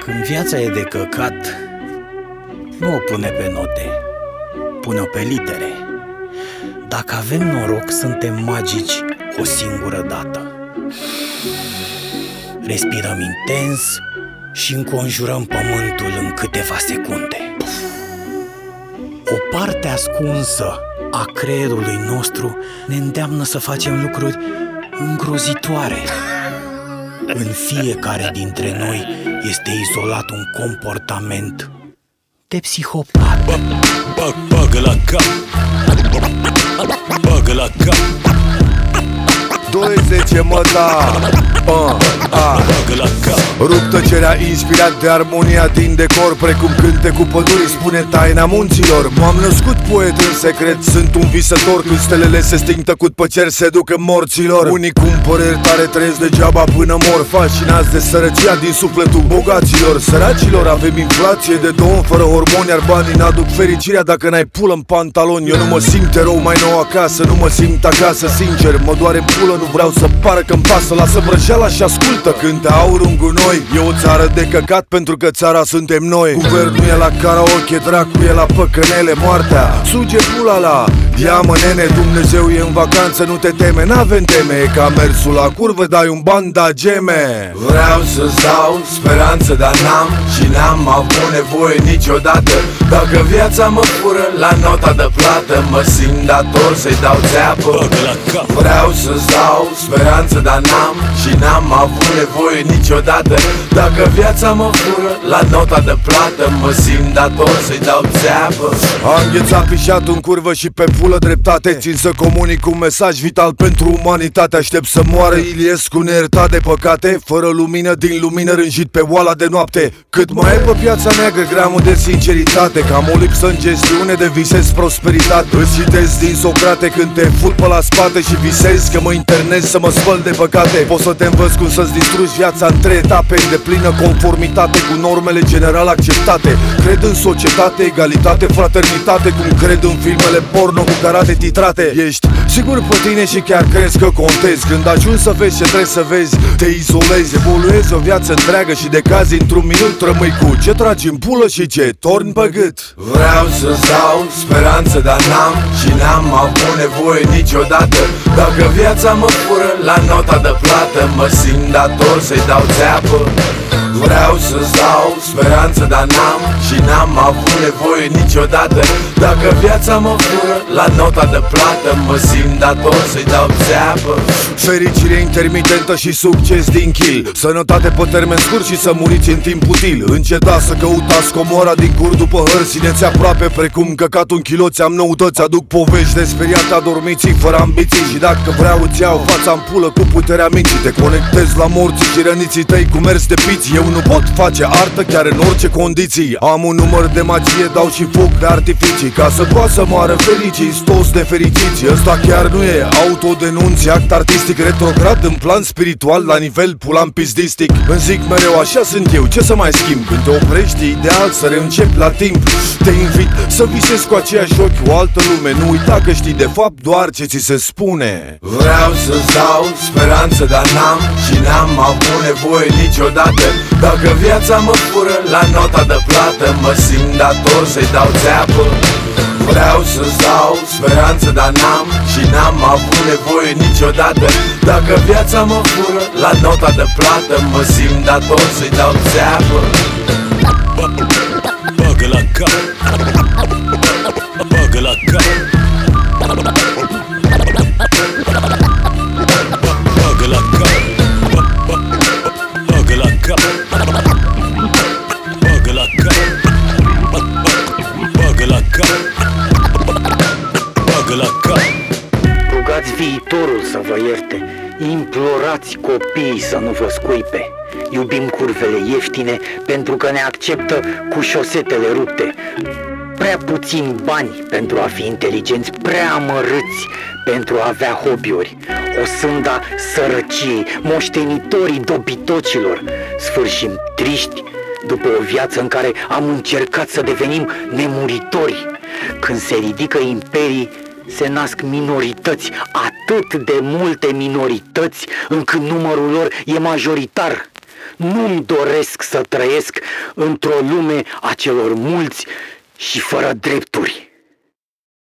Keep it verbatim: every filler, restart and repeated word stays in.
Când viața e de căcat, nu o pune pe note, pune-o pe litere. Dacă avem noroc, suntem magici o singură dată. Respirăm intens și înconjurăm pământul în câteva secunde. O parte ascunsă a creierului nostru ne îndeamnă să facem lucruri îngrozitoare. În fiecare dintre noi este izolat un comportament de psihopat. Bagă la cap, bagă la cap, douăzeci mă da uh, uh. bagă la cap. Rup tăcerea inspirat de armonia din decor, precum cântecul pădurii spune taina munților. M-am născut poet în secret, sunt un visător. Când stelele se sting tăcut pe cer, se duc în morților. Unii cumpără iertare, trăiesc degeaba până mor, fascinați de sărăcia din sufletul bogaților. Săracilor avem inflație de două fără hormoni, iar banii n-aduc fericirea dacă n-ai pulă în pantaloni. Eu nu mă simt erou mai nou acasă, nu mă simt acasă, sincer, mă doare în pulă, nu vreau să pară că-mi pasă. Lasă vrăjeala și ascultă, cântă aur un gunoi. E o țară de căcat pentru că țara suntem noi. Guvernul e la karaoke, dracu e la păcănele. Moartea suge pula la ia mă nene, Dumnezeu e în vacanță, nu te teme, n-avem teme. E ca mersul la curvă, dai un ban, da geme. Vreau să-ți dau speranță, dar n-am și n-am avut nevoie niciodată. Dacă viața mă fură la nota de plată, mă simt dator să-i dau țeapă. Bagă la cap, Vreau să-ți dau speranță, dar n-am și n-am avut nevoie niciodată. Dacă viața mă fură la nota de plată, mă simt dator să-i dau țeapă. Am înghețat pișatul în curvă și pe pulă dreptate. Țin să comunic un mesaj vital pentru umanitate. Aștept să moară Iliescu neiertat de păcate, fără lumină din lumină, rânjit pe oala de noapte. Cât mai e pe piața neagră gramul de sinceritate, că am o lipsă în gestiune de visez prosperitate. Îți citesc din Socrate când te fut pe la spate și visezi că mă internez să mă spăl de păcate. Poți să te învăț cum să-ți distrugi viața în trei etape, în deplină conformitate cu normele general acceptate. Cred în societate, egalitate, fraternitate, cum cred în filmele porno cu carate titrate. Ești sigur pe tine și chiar crezi că contezi. Când ajungi să vezi ce trebuie să vezi, te izolezi, evoluezi o viață întreagă și de cazi într-un minut rămâi cu ce tragi în pulă și ce torni pe gât. Vreau să-ți dau speranță, dar n-am și n-am avut nevoie niciodată. Dacă viața mă fură la nota de plată, mă simt dator să-i dau țeapă. Vreau să-ți dau speranță, dar n-am și n-am avut nevoie niciodată. Dacă viața mă fură la nota de plată, mă simt dator să-i dau țeapă. Fericire intermitentă și succes din kill, sănătate pe termen scurt și să muriți în timp util. Încetați să căutați comora din cur după hărți, țineți aproape precum căcatul în chiloți. Am noutăți, aduc povești de speriat adormiții fără ambiții. Și dacă vreau îți iau fața în pulă cu puterea minții. Te conectezi la morții și răniții tăi cu mers de piți. Eu nu pot face artă chiar în orice condiții. Am un număr de magie, dau și foc de artificii, ca să poată să moară fericiți, toți de fericiți. Ăsta chiar nu e autodenunț, e act artistic retrograd în plan spiritual la nivel pulan pizdistic. Îmi zic mereu așa sunt eu, ce să mai schimb? Când te oprești e ideal să reîncepi la timp. Te invit să visezi cu aceiași ochi o altă lume. Nu uita că știi de fapt doar ce ți se spune. Vreau să-ți dau speranță, dar n-am și n-am avut nevoie niciodată. Dacă viața mă fură la nota de plată, mă simt dator să-i dau țeapă. Vreau să-ți dau speranță, dar n-am și n-am avut nevoie niciodată. Dacă viața mă fură la nota de plată, mă simt dator să-i dau țeapă. bagă la cap, bagă la cap, bagă la cap, bagă la cap, bagă la cap, bagă la cap, bagă la cap. Rugați viitorul să vă ierte, implorați copiii să nu vă scuipe. Iubim curvele ieftine pentru că ne acceptă cu șosetele rupte. Prea puțini bani pentru a fi inteligenți, prea amărâți pentru a avea hobby-uri. O sânda sărăciei, moștenitorii dobitocilor. Sfârșim triști după o viață în care am încercat să devenim nemuritori. Când se ridică imperii, se nasc minorități, atât de multe minorități încât numărul lor e majoritar. Nu-mi doresc să trăiesc într-o lume a celor mulți și fără drepturi.